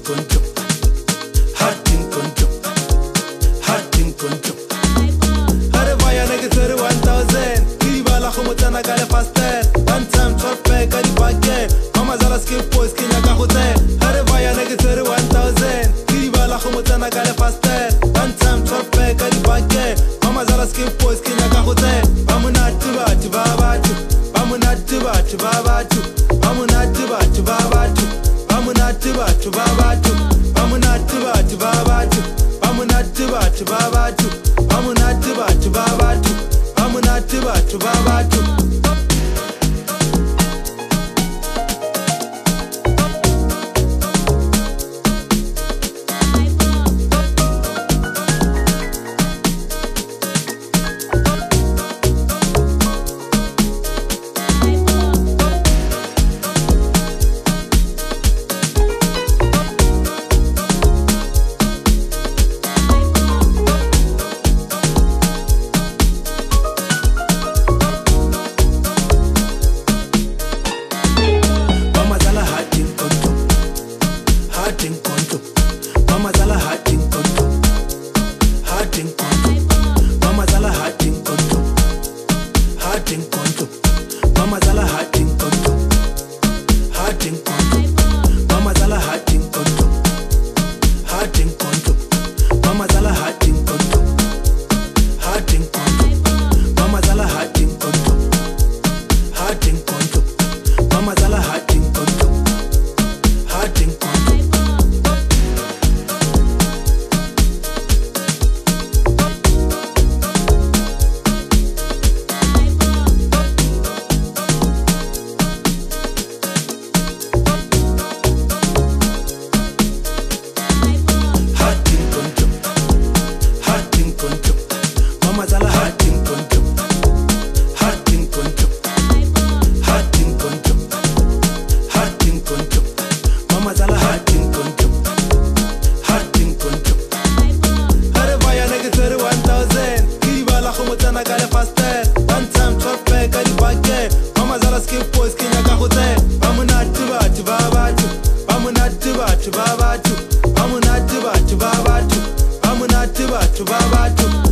konto, hatin konto, hatin konto. Hare vaya nigga 31,000. Kiba la khumutana kale faster. One time chop back at the back. Mama zala skip boys kinya ka hote. Hare vaya nigga 31,000. Kiba la khumutana kale faster. One time chop back at the back. Mama zala skip boys kinya ka hote. Bamunati batu babatu. Bamunati batu babatu. Bamunati batu babatu. Bamunati batu babatu. Bamunati batu babatu. Bamunati batu babatu. Bamunati batu babatu. Bamunati batu babatu. Mama zala hatin konto, hatin konto. Mama zala hatin konto, hatin konto. Mama zala hatin konto, hatin konto. Mama zala hatin konto, hatin konto. Mama zala hatin konto, hatin konto. Mama zala hatin konto, hatin konto. Mama zala hatin konto, hatin konto. Mama zala hatin konto, hatin konto, hatin konto, hatin konto. Mama zala hatin konto, hatin konto. Hare vaya nigga 31,000. Kiba la khumutana kale faster. One time chop back at the back. Mama zala skip boys kinya ka hote. Bamunati batu babatu. Bamunati batu babatu. Bamunati batu babatu. Bamunati batu babatu.